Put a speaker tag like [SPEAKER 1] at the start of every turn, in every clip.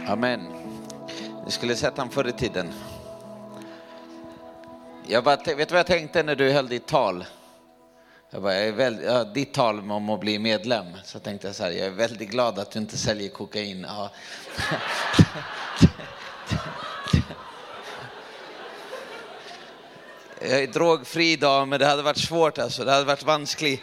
[SPEAKER 1] Amen. Du skulle sett han förr i tiden. Vet du vad jag tänkte när du höll ditt tal? Ditt tal om att bli medlem. Så tänkte jag så här, jag är väldigt glad att du inte säljer kokain. Ja. Jag är drogfri idag, men det hade varit svårt alltså. Det hade varit vanskligt.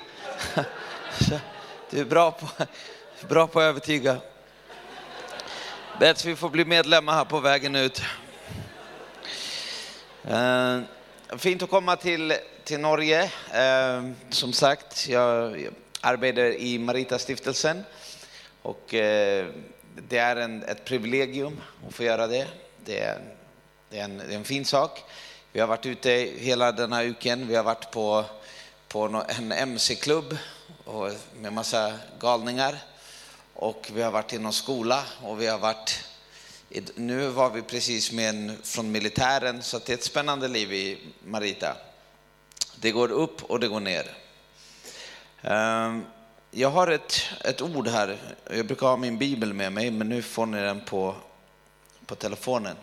[SPEAKER 1] Du är bra på att övertyga. Bäst vi får bli medlemmar här på vägen ut. Fint att komma till Norge. Som sagt, jag arbetar i Marita-stiftelsen. Och det är ett privilegium att få göra det. Det är en fin sak. Vi har varit ute hela den här uken. Vi har varit på en MC-klubb med massa galningar. Och vi har varit i någon skola. Och nu var vi precis med en från militären. Så det är ett spännande liv i Marita. Det går upp och det går ner. Jag har ett ord här. Jag brukar ha min bibel med mig. Men nu får ni den på telefonen.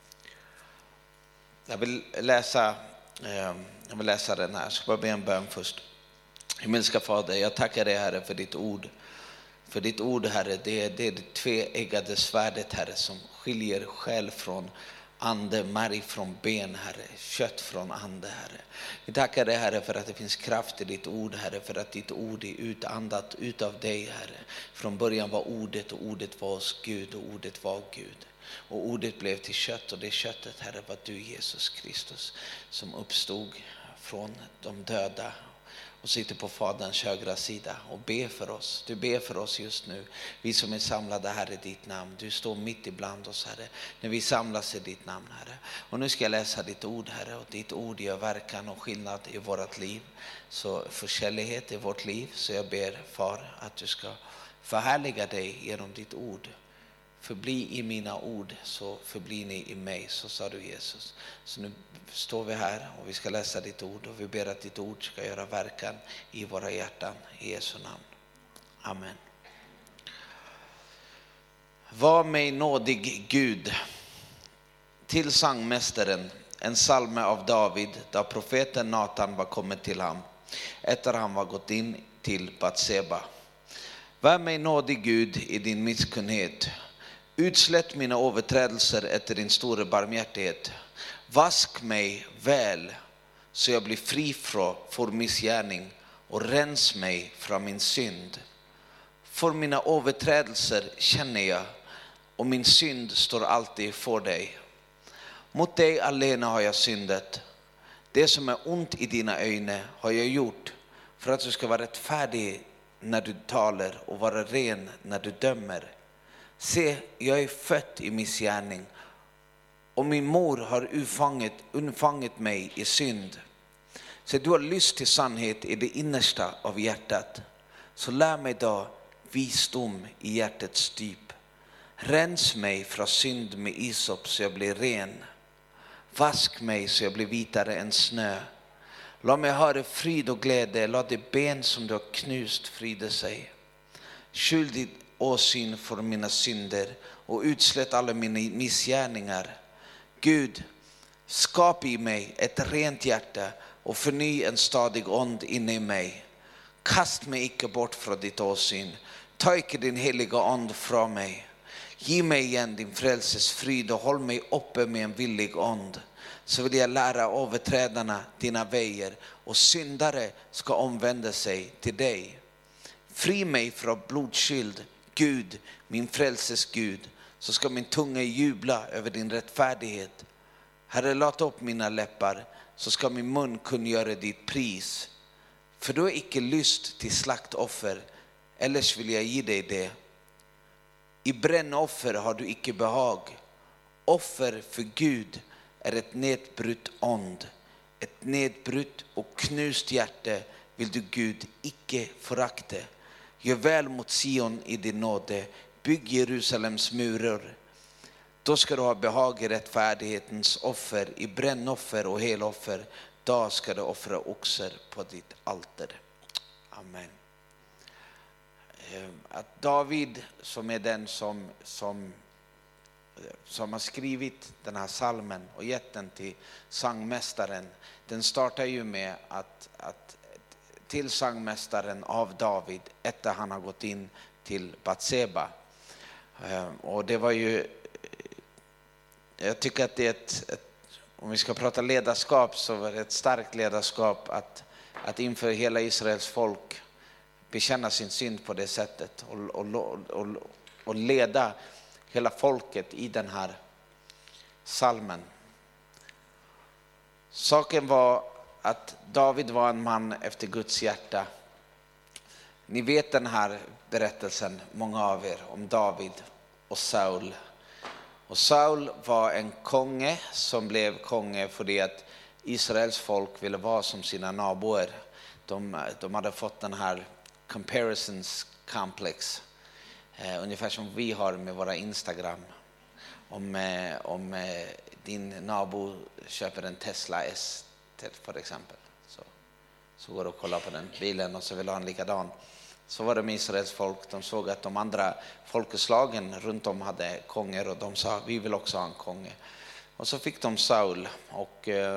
[SPEAKER 1] Jag vill läsa den här. Jag ska bara be en bön först. Himmelska Fader, jag tackar dig, Herre, för ditt ord. För ditt ord, Herre, det är det tveeggade svärdet, Herre, som skiljer själ från ande, märg från ben, Herre, kött från ande, Herre. Vi tackar dig, Herre, för att det finns kraft i ditt ord, Herre, för att ditt ord är utandat utav dig, Herre. Från början var ordet, och ordet var hos Gud, och ordet var Gud. Och ordet blev till kött, och det köttet, Herre, var du, Jesus Kristus, som uppstod från de döda och sitter på Faderns högra sida och ber för oss. Du ber för oss just nu, vi som är samlade här i ditt namn. Du står mitt ibland oss, Herre, när vi samlas i ditt namn, Herre. Och nu ska jag läsa ditt ord, Herre, och ditt ord gör verkan och skillnad i vårt liv. Så förkärlighet i vårt liv, så jag ber, Far, att du ska förhärliga dig genom ditt ord. Förbli i mina ord, så förblir ni i mig, så sa du, Jesus. Så nu står vi här och vi ska läsa ditt ord, och vi ber att ditt ord ska göra verkan i våra hjärtan, i Jesu namn. Amen. Var mig nådig, Gud, till sångmästaren, en psalm av David, då profeten Natan var kommit till ham, efter han var gått in till Batseba. Var mig nådig, Gud, i din misskunnhet. Utslätt mina överträdelser efter din stora barmhärtighet. Vask mig väl, så jag blir fri från missgärning, och rens mig från min synd. För mina överträdelser känner jag, och min synd står alltid för dig. Mot dig alena har jag syndat. Det som är ont i dina ögon har jag gjort, för att du ska vara rättfärdig när du talar och vara ren när du dömer. Se, jag är född i missgärning, och min mor har undfångat mig i synd. Så du har lust till sannhet i det innersta av hjärtat. Så lär mig då visdom i hjärtats djup. Rens mig från synd med isop, så jag blir ren. Vask mig så jag blir vitare än snö. Låt mig höra frid och glädje. Låt det ben som du har knust frida sig. Skyll ditt åsyn för mina synder, och utslätt alla mina missgärningar. Gud, skap i mig ett rent hjärta, och förny en stadig ond inne i mig. Kast mig icke bort från ditt åsyn. Ta icke din heliga ond från mig. Ge mig igen din frälses frid, och håll mig uppe med en villig ond. Så vill jag lära överträdarna dina vägar, och syndare ska omvända sig till dig. Fri mig från blodskyld, Gud, min frälses Gud, så ska min tunga jubla över din rättfärdighet. Herre, låt upp mina läppar, så ska min mun kungöra ditt pris. För du har icke lust till slaktoffer, ellers vill jag ge dig det. I brännoffer har du icke behag. Offer för Gud är ett nedbrutt ond. Ett nedbrutt och knust hjärta vill du, Gud, icke förakta. Gör väl mot Sion i din nåde. Bygg Jerusalems murar. Då ska du ha behag i rättfärdighetens offer, i brännoffer och heloffer. Då ska du offra oxar på ditt altare. Amen. Att David, som är den som som har skrivit den här salmen och gett den till sångmästaren, den startar ju med att till sångmästaren av David efter han har gått in till Batseba. Och det var ju, jag tycker att det är ett om vi ska prata ledarskap, så var det ett starkt ledarskap att inför hela Israels folk bekänna sin synd på det sättet och leda hela folket i den här salmen. Saken var att David var en man efter Guds hjärta. Ni vet den här berättelsen, många av er, om David och Saul. Och Saul var en konge som blev konge för det att Israels folk ville vara som sina naboer. De hade fått den här comparisons complex, ungefär som vi har med våra Instagram. Om din nabo köper en Tesla S för exempel, så går du och kollar på den bilen och så vill ha en likadan. Så var det med Israels folk. De såg att de andra folkeslagen runt om hade konger och de sa vi vill också ha en konge. Och så fick de Saul och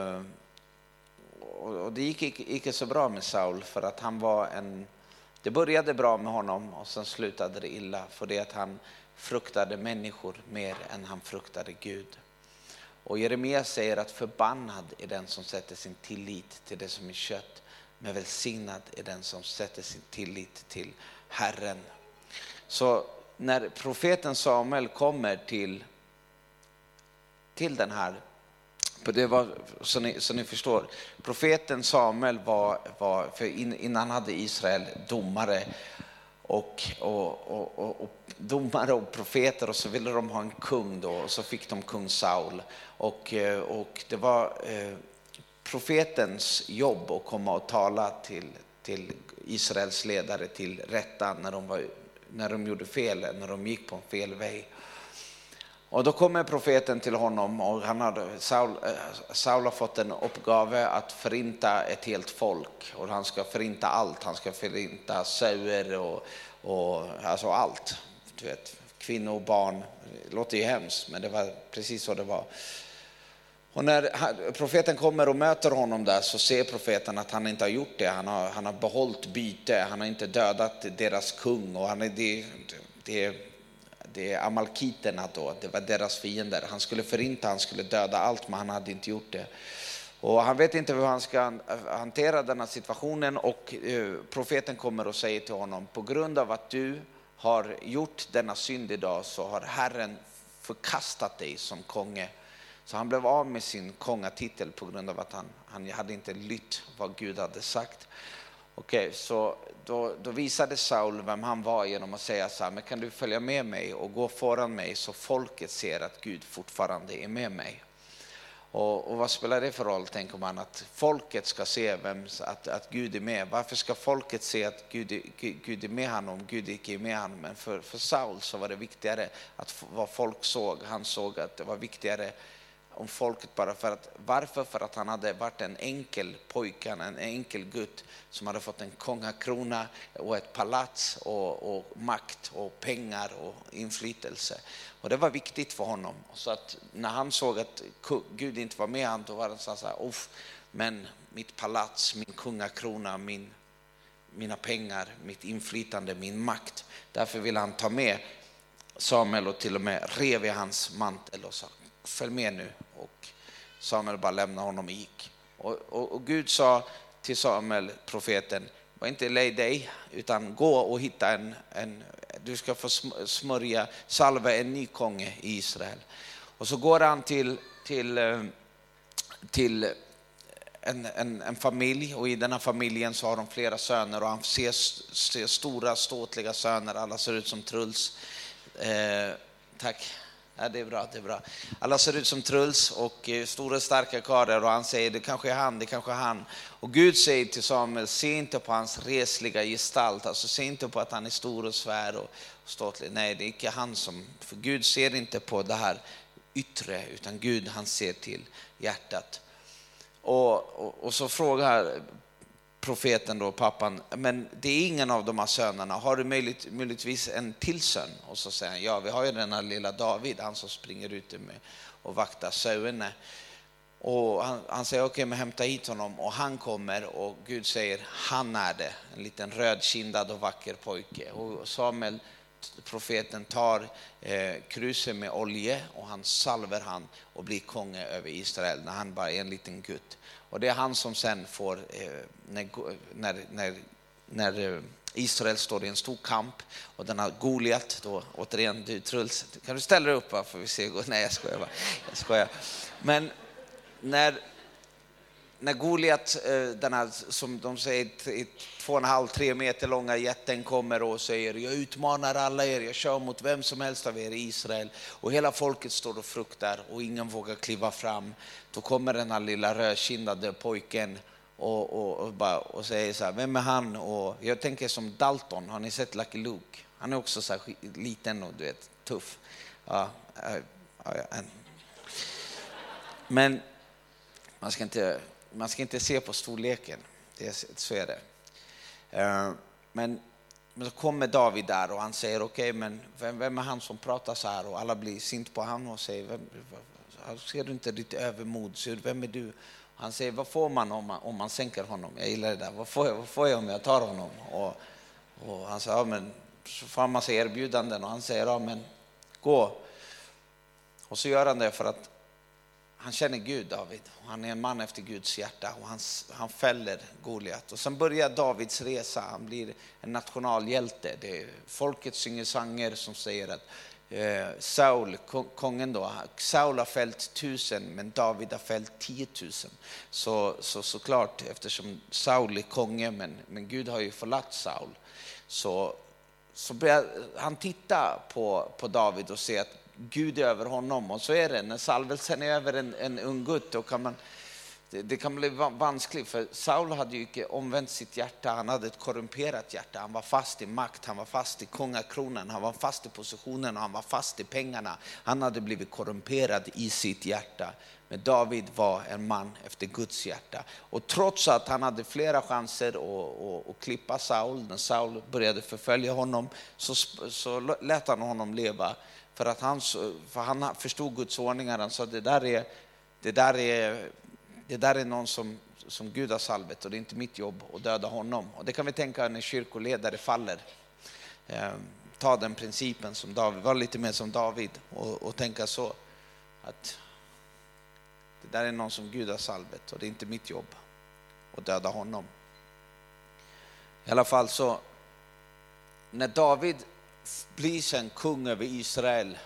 [SPEAKER 1] det gick inte så bra med Saul, för att han var det började bra med honom och sen slutade det illa, för det att han fruktade människor mer än han fruktade Gud. Och Jeremia säger att förbannad är den som sätter sin tillit till det som är kött, men välsignad är den som sätter sin tillit till Herren. Så när profeten Samuel kommer till den här, det var, så ni förstår, profeten Samuel var för innan hade Israel domare och domare och profeter, och så ville de ha en kung då, och så fick de kung Saul och det var profetens jobb att komma och tala till Israels ledare till rätta när de gjorde fel, när de gick på en fel väg. Och då kommer profeten till honom, och Saul har fått en uppgave att förinta ett helt folk, och han ska förinta allt. Han ska förinta sauer och alltså allt, du vet, kvinnor och barn. Det låter ju hemskt, men det var precis så det var. Och när profeten kommer och möter honom där, så ser profeten att han inte har gjort det. Han har behållit byte, han har inte dödat deras kung, och det är amalkiterna då, det var deras fiender. Han skulle förinta, han skulle döda allt, men han hade inte gjort det. Och han vet inte hur han ska hantera den här situationen, och profeten kommer och säger till honom: på grund av att du har gjort denna synd idag, så har Herren förkastat dig som konge. Så han blev av med sin kungatitel på grund av att han hade inte lytt vad Gud hade sagt. Okej, så då visade Saul vem han var genom att säga så här: men kan du följa med mig och gå föran mig, så folket ser att Gud fortfarande är med mig. Och vad spelar det för roll, tänker man, att folket ska se att Gud är med? Varför ska folket se att Gud är med honom om Gud inte är med honom? Men för Saul så var det viktigare att vad folk såg. Han såg att det var viktigare om folket bara för att han hade varit en enkel pojke, en enkel gutt som hade fått en kungakrona och ett palats och makt och pengar och inflytelse. Och det var viktigt för honom. Så att när han såg att Gud inte var med han, då var det så här: men mitt palats, min kungakrona, mina pengar, mitt inflytande, min makt. Därför ville han ta med Samuel och till och med rev i hans mantel och sa: följ med nu. Och Samuel bara lämnade honom och gick. Och Gud sa till Samuel, profeten: var inte lej dig, utan gå och hitta du ska få salva en ny konge i Israel. Och så går han till en familj, och i den här familjen så har de flera söner, och han ser stora ståtliga söner. Alla ser ut som Truls. Tack. Ja, det är bra. Alla ser ut som Truls och stora starka karlar, och han säger: det kanske är han. Och Gud säger till Samuel: se inte på hans resliga gestalt, alltså se inte på att han är stor och svär och ståtlig. Nej, det är inte han för Gud ser inte på det här yttre, utan Gud, han ser till hjärtat. Och så frågar profeten då, pappan, men det är ingen av de här sönerna. Har du möjligtvis en till son? Och så säger han, ja, vi har ju den här lilla David, han som springer ut med och vaktar sauerna. Och han säger okej, men hämta hit honom. Och han kommer och Gud säger, han är det. En liten rödkindad och vacker pojke. Och Samuel, profeten, tar kruset med olja och han salver han och blir kung över Israel när han bara är en liten gutt. Och det är han som sen får, när Israel står i en stor kamp och den har Goliat, då återigen du Truls, kan du ställa dig upp för vi ser? Nej, jag skojar. Men när Goliat, den här, som de säger 2,5-3 meter långa jätten kommer och säger, jag utmanar alla er, jag kör mot vem som helst av er i Israel, och hela folket står och fruktar och ingen vågar kliva fram, då kommer den här lilla rödkindade pojken och säger så här, vem är han? Och jag tänker som Dalton, har ni sett Lucky Luke? Han är också så här liten och du vet, tuff. Men man ska inte se på storleken, så är det. Men så kommer David där och han säger okej, men vem är han som pratar så här? Och alla blir sint på han och säger, ser du inte ditt övermod? Vem är du? Han säger, vad får man om man sänker honom? Jag gillar det där. Vad får jag om jag tar honom? Och han säger, ja, men så får han massa erbjudanden. Och han säger, ja, men gå. Och så gör han det för att han känner Gud, David. Han är en man efter Guds hjärta och han fäller Goliat. Och sen börjar Davids resa. Han blir en nationalhjälte. Folket synger sånger som säger att Saul, kungen då, Saul har fällt 1000 men David har fällt 10 000. Såklart, eftersom Saul är konge men Gud har ju förlagt Saul, så börjar han titta på David och se att Gud är över honom. Och så är det, när salvelsen är över en ung gutt, då kan det kan bli vanskligt, för Saul hade ju inte omvänt sitt hjärta. Han hade ett korrumperat hjärta. Han var fast i makt, han var fast i kungakronan, han var fast i positionen och han var fast i pengarna. Han hade blivit korrumperad i sitt hjärta. Men David var en man efter Guds hjärta. Och trots att han hade flera chanser att klippa Saul, när Saul började förfölja honom, så lät han honom leva. För han förstod Guds ordningar. Han sa, det där är någon som Gud har salvet, och det är inte mitt jobb att döda honom. Och det kan vi tänka när kyrkoledare faller. Ta den principen som David, var lite mer som David och tänka så, att det där är någon som Gud har salvet och det är inte mitt jobb att döda honom. I alla fall så, när David blir sen kung över Israel,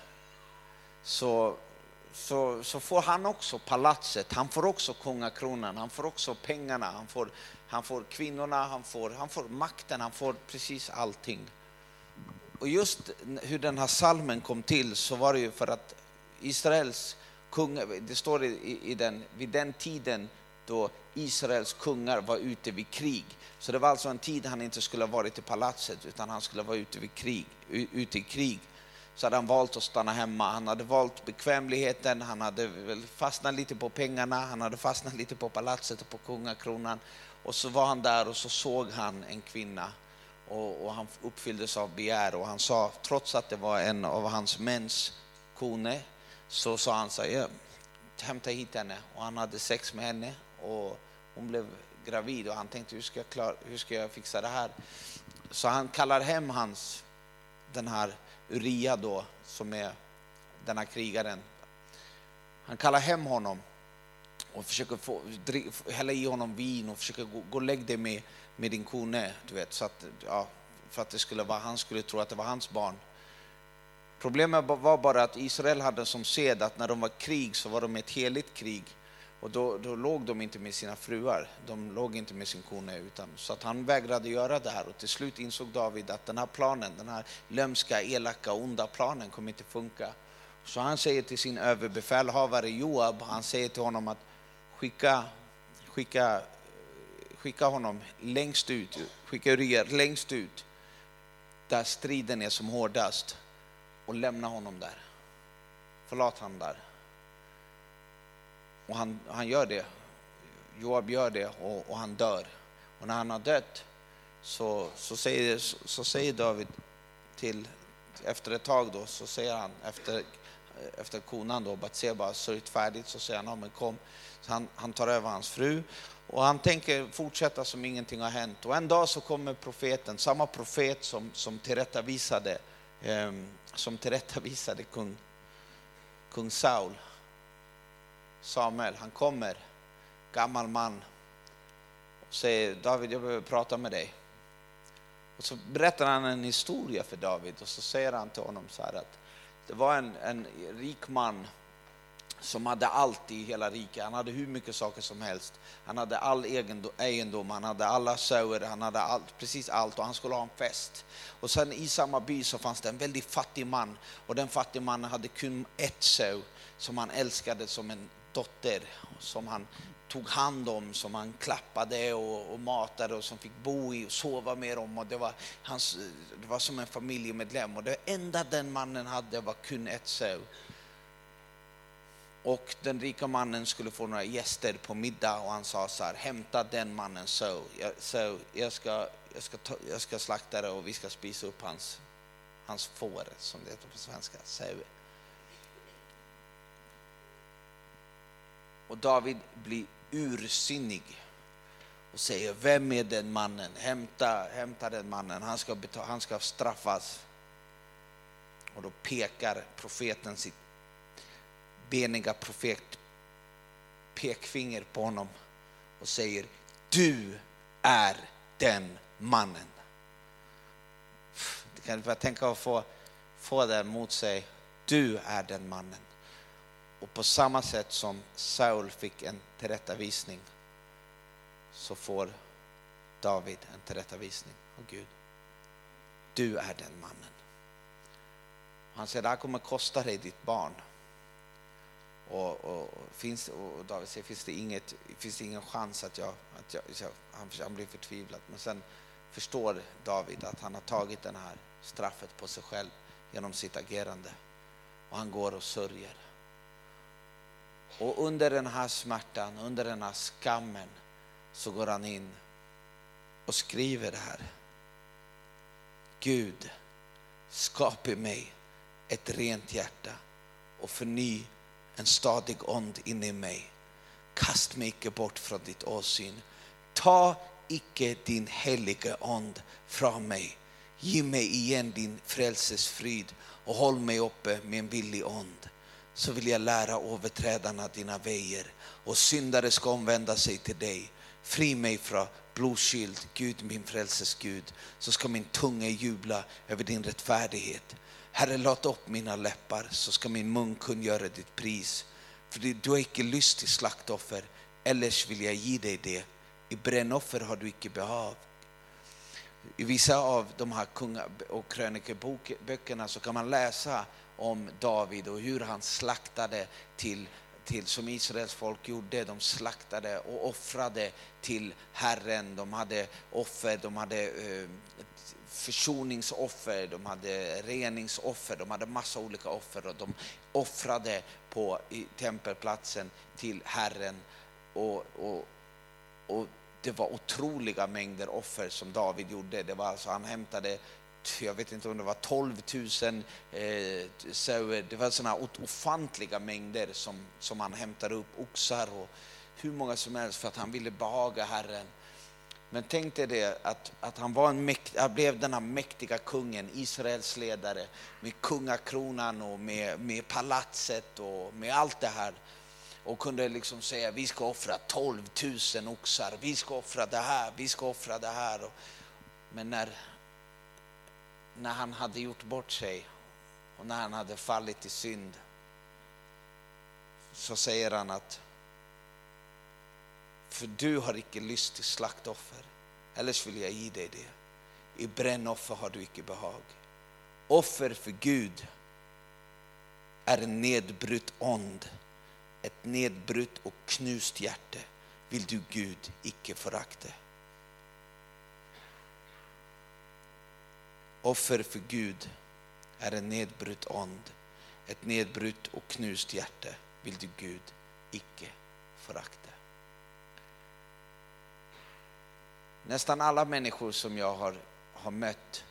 [SPEAKER 1] så får han också palatset, han får också kungakronan, han får också pengarna, han får kvinnorna, han får makten, han får precis allting. Och just hur den här salmen kom till, så var det ju för att Israels kung, det står vid den tiden då Israels kungar var ute vid krig. Så det var alltså en tid han inte skulle ha varit i palatset, utan han skulle vara ute i krig. Så hade han valt att stanna hemma. Han hade valt bekvämligheten, han hade väl fastnat lite på pengarna, han hade fastnat lite på palatset och på kungakronan. Och så var han där och så såg han en kvinna, och han uppfylldes av begär, och han sa, trots att det var en av hans mäns kone, så sa han så här, hämta hit henne. Och han hade sex med henne och hon blev gravid, och han tänkte, hur ska jag fixa det här? Så han kallar hem den här Uria då, som är den här krigaren. Han kallar hem honom och försöker hälla i honom vin och försöker gå och lägga det med din kone, du vet, så att, ja, för att han skulle tro att det var hans barn. Problemet var bara att Israel hade som sed att när de var krig, så var de ett heligt krig. Och då låg de inte med sina fruar, de låg inte med sin kone, så att han vägrade göra det här. Och till slut insåg David att den här planen, den här lömska, elaka, onda planen kommer inte funka. Så han säger till sin överbefälhavare Joab, han säger till honom att skicka honom längst ut, skicka Uria längst ut där striden är som hårdast, och lämna honom där. Förlåt han där. Och han gör det. Joab gör det, och han dör. Och när han har dött så säger David till, efter ett tag då, så säger han efter konan då, Batseba sörjt färdigt, så säger han, ja, men kom. Så han tar över hans fru och han tänker fortsätta som ingenting har hänt. Och en dag så kommer profeten, samma profet som tillrättavisade kung Samuel. Han kommer, gammal man, och säger, David, jag behöver prata med dig. Och så berättar han en historia för David och så säger han till honom så här att det var en rik man som hade allt i hela riket. Han hade hur mycket saker som helst. Han hade all egendom, han hade alla söer, han hade precis allt, och han skulle ha en fest. Och sen i samma by så fanns det en väldigt fattig man, och den fattig mannen hade kun ett sö som han älskade som en dotter, som han tog hand om, som han klappade och matade och som fick bo i och sova med dem, och det var som en familjemedlem, och det enda den mannen hade var kun ett sö. Och den rika mannen skulle få några gäster på middag, och han sa så här, hämta den mannen sö. Jag ska slakta det och vi ska spisa upp hans får, som det heter på svenska, sö. Och David blir ursinnig och säger, vem är den mannen? Hämta den mannen, han ska straffas. Och då pekar profeten sitt beniga pekfinger på honom och säger, du är den mannen. Det kan bara tänka att få det mot sig, du är den mannen. Och på samma sätt som Saul fick en tillrättavisning, så får David en tillrättavisning av Gud. Du är den mannen. Han säger, det här kommer kosta dig ditt barn. Och David säger, finns det ingen chans att han blir förtvivlad. Men sen förstår David att han har tagit den här straffet på sig själv genom sitt agerande. Och han går och sörjer. Och under den här smärtan, under den här skammen, så går han in och skriver det här. Gud, skapa i mig ett rent hjärta och förny en stadig ond inne i mig. Kast mig icke bort från ditt åsyn. Ta icke din helige ond från mig. Ge mig igen din frälses fryd och håll mig uppe med en villig ond. Så vill jag lära överträdarna dina vägar, och syndare ska omvända sig till dig. Fri mig från blodskyld, Gud min frälses Gud, så ska min tunga jubla över din rättfärdighet. Herre, låt upp mina läppar, så ska min mun kungöra ditt pris. För du har icke lust till slaktoffer, ellers vill jag ge dig det. I brännoffer har du icke behag. I vissa av de här kunga- och krönikeböckerna så kan man läsa om David och hur han slaktade till som Israels folk gjorde. De slaktade och offrade till Herren. De hade offer, de hade försoningsoffer, de hade reningsoffer, de hade massa olika offer, och de offrade i tempelplatsen till Herren, och det var otroliga mängder offer som David gjorde. Det var alltså, han hämtade, jag vet inte om det var 12 000 det var såna ofantliga mängder som han hämtade upp, oxar och hur många som helst, för att han ville behaga Herren. Men tänk dig det, att han blev den här mäktiga kungen, Israels ledare, med kungakronan och med palatset och med allt det här, och kunde liksom säga, vi ska offra 12 000 oxar, vi ska offra det här, vi ska offra det här. Men när han hade gjort bort sig och när han hade fallit i synd, så säger han att för du har icke lust till slaktoffer, ellers vill jag ge dig det. I brännoffer har du icke behag. Offer för Gud är en nedbrutt ond, ett nedbrutt och knust hjärte vill du Gud icke förakta. Offer för Gud är en nedbrutt ond, ett nedbrutt och knust hjärte vill du Gud icke förakta. nästan alla människor som jag har mött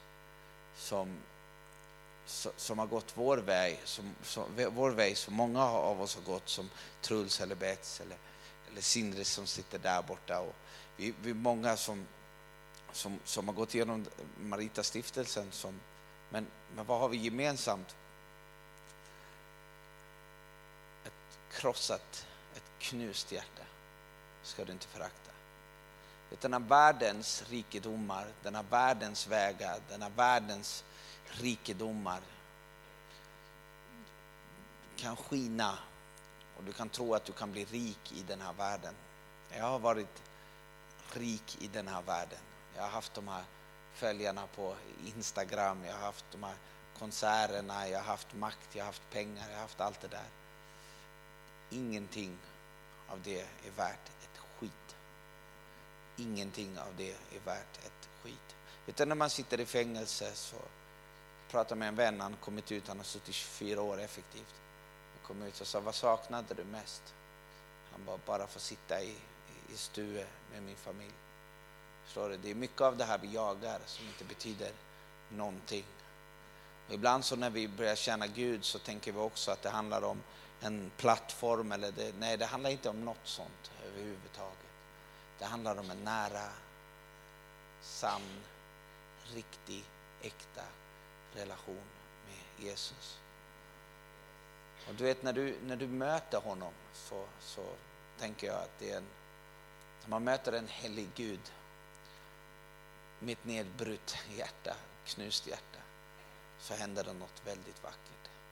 [SPEAKER 1] som har gått vår väg, som många av oss har gått, som Truls eller Bets eller Sindre som sitter där borta, och vi många som har gått igenom Marita-stiftelsen, men vad har vi gemensamt? Ett krossat, ett knust hjärta ska du inte förakta. Denna världens rikedomar, denna världens vägar, denna världens rikedomar kan skina, och du kan tro att du kan bli rik i den här världen. Jag har varit rik i den här världen. Jag har haft de här följarna på Instagram, jag har haft de här konserterna, jag har haft makt, jag har haft pengar, jag har haft allt det där. Ingenting av det är värt ett skit. Ingenting av det är värt ett skit. Utan när man sitter i fängelse, så pratar med en vän, han kommit ut, han har suttit 24 år effektivt. Han kom ut och sa, vad saknade du mest? Han bara få sitta i stue med min familj. Förstår du? Det är mycket av det här vi jagar som inte betyder någonting. Och ibland så när vi börjar tjäna Gud, så tänker vi också att det handlar om en plattform, nej, det handlar inte om något sånt överhuvudtaget. Det handlar om en nära, sann, riktig, äkta relation med Jesus. Och du vet, när du möter honom, så tänker jag att det är när man möter en helig Gud, mitt nedbrutt hjärta, knust hjärta, så händer det något väldigt vackert.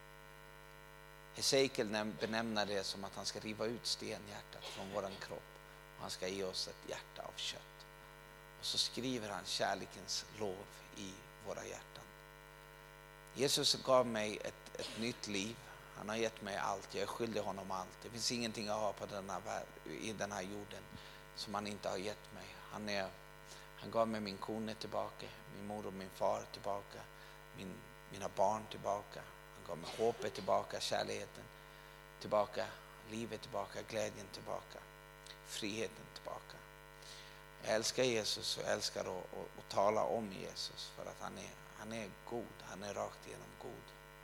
[SPEAKER 1] Hesekiel benämner det som att han ska riva ut stenhjärtat från våran kropp, och han ska ge oss ett hjärta av kött. Och så skriver han kärlekens lov i våra hjärtan. Jesus gav mig ett nytt liv. Han har gett mig allt. Jag är skyldig honom allt. Det finns ingenting jag har i den här jorden som han inte har gett mig. Han gav mig min kone tillbaka, min mor och min far tillbaka, mina barn tillbaka. Han gav mig hoppet tillbaka, kärleken tillbaka, livet tillbaka, glädjen tillbaka, friheten tillbaka. Jag älskar Jesus, och jag älskar att tala om Jesus, för att han är god, han är rakt igenom god.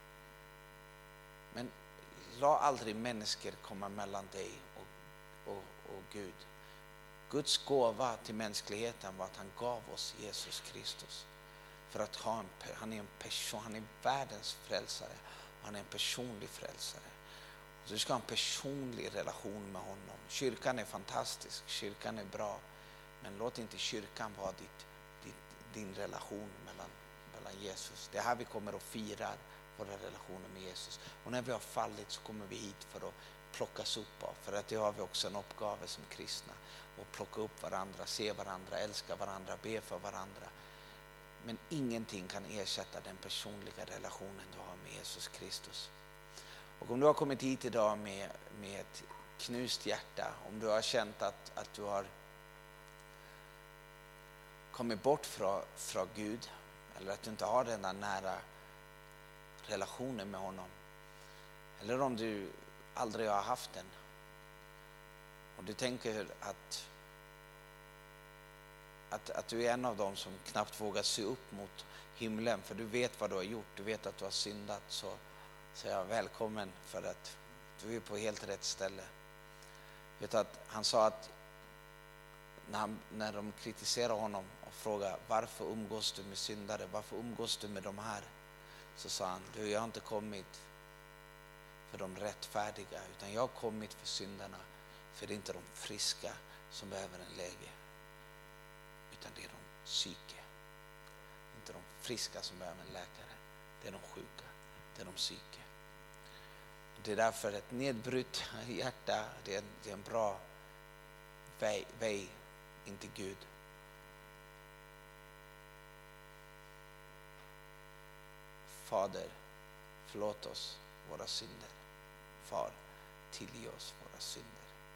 [SPEAKER 1] Men låt aldrig människor komma mellan dig och Gud. Guds gåva till mänskligheten var att han gav oss Jesus Kristus. För att han är en person, han är världens frälsare, och han är en personlig frälsare. Och du ska ha en personlig relation med honom. Kyrkan är fantastisk, kyrkan är bra, men låt inte kyrkan vara din relation mellan Jesus. Det är här vi kommer att fira våra relationer med Jesus. Och när vi har fallit, så kommer vi hit för att plockas upp av. För att det har vi också en uppgave som kristna. Att plocka upp varandra, se varandra, älska varandra, be för varandra. Men ingenting kan ersätta den personliga relationen du har med Jesus Kristus. Och om du har kommit hit idag med ett knust hjärta, om du har känt att du har kommit bort från Gud, eller att du inte har den där nära relationen med honom, eller om du aldrig har haft den, och du tänker att du är en av dem som knappt vågar se upp mot himlen, för du vet vad du har gjort, du vet att du har syndat, så är jag välkommen, för att du är på helt rätt ställe. Vet att han sa att när de kritiserar honom och frågar, varför umgås du med syndare, varför umgås du med de här, så sa han, jag har inte kommit för de rättfärdiga, utan jag har kommit för syndarna. För det är inte de friska som behöver en läge, utan det är de psyke. Inte de friska som behöver en läkare, det är de sjuka, det är de psyke. Det är därför ett nedbrutt hjärta, det är en bra väg in till Gud. Fader, förlåt oss våra synder. Far, tillge oss våra synder.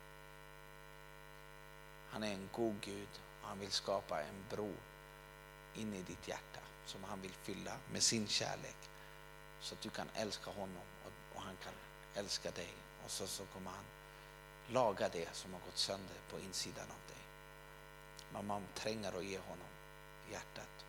[SPEAKER 1] Han är en god Gud, och han vill skapa en bro in i ditt hjärta som han vill fylla med sin kärlek, så att du kan älska honom och han kan älska dig, och så kommer han laga det som har gått sönder på insidan av dig. Men man tränger att ge honom hjärtat.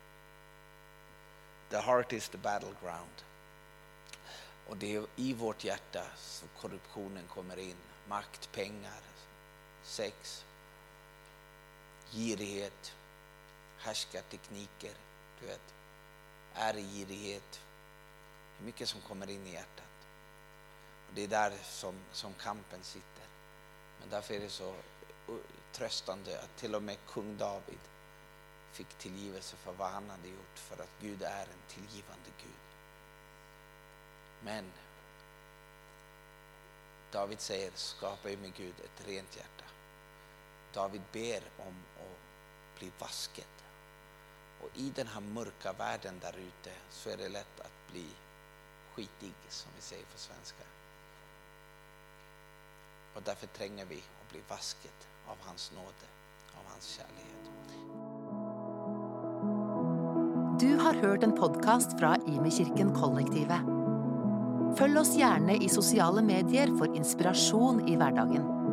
[SPEAKER 1] The heart is the battleground. Och det är i vårt hjärta som korruptionen kommer in. Makt, pengar, sex, girighet, härskartekniker, du vet, ärgirighet. Det är mycket som kommer in i hjärtat. Och det är där som kampen sitter. Men därför är det så tröstande att till och med kung David fick tillgivelse för vad han hade gjort, för att Gud är en tillgivande Gud. Men David säger, skapa i mig Gud ett rent hjärta. David ber om att bli vasket. Och i den här mörka världen där ute så är det lätt att bli skitig, som vi säger på svenska. Och därför tränger vi att bli vasket av hans nåde, av hans kärlek.
[SPEAKER 2] Du har hört en podcast från Imi-kirken Kollektivet. Følg oss gärna i sociala medier för inspiration i hverdagen.